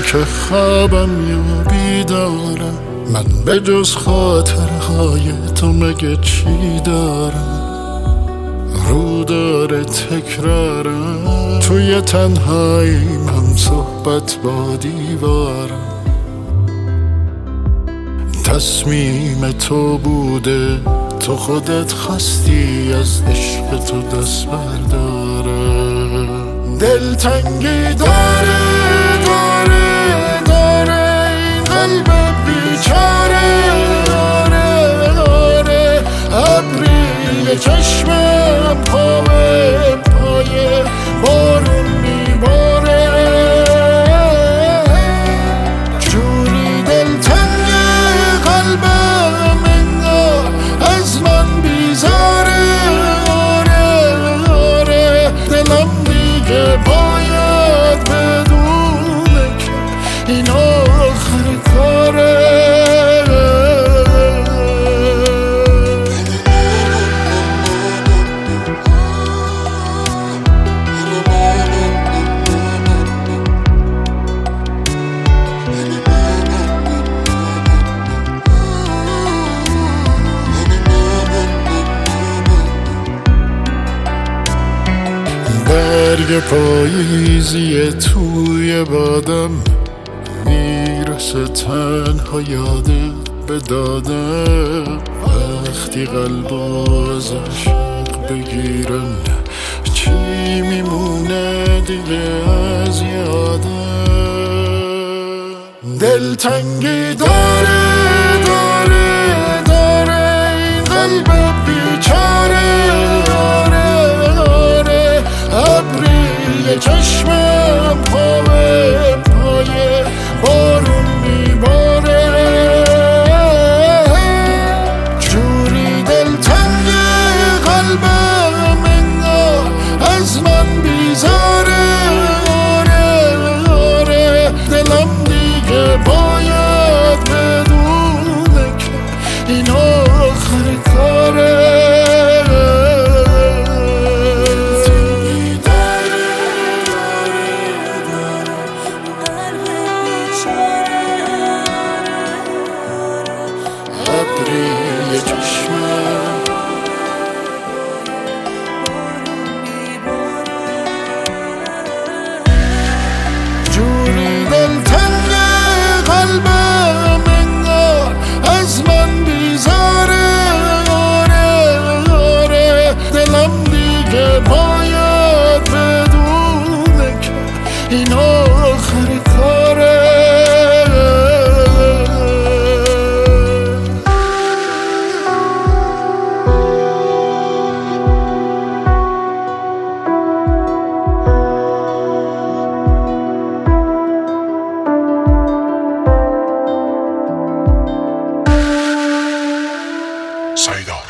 که خوابم یا بیدارم، من به جز خاطرهای تو مگه چی دارم؟ رو داره تکرارم، توی تنهاییم هم صحبت با دیوارم. تصمیم تو بوده، تو خودت خواستی از عشق تو دست برداره. دلتنگی داره این قلب بیچاره. آره ابری چشمم پای بارون میباره. جوری دلتنگ قلبم انگار از من بیزاره. آره دلم دیگه باید بدونه که این آخر کاره. برگ پاییزی توی بادم میرسه تنها یادت به دادم. وقتی قلب از عشق بگیرن چی میمونه دیگه از یادم؟ دلتنگی داره این قلب بیچاره. ابری چشمم پای بارون میباره. جوری دلتنگ قلبم انگار از من بیزاره. آره دلم دیگه باید بدونه که این آخر کاره. ابری چشمم جوری دلتنگ قلبم انگار از من بیزاره. آره دلم دیگه باید بدونه که این آخر کاره. سایدا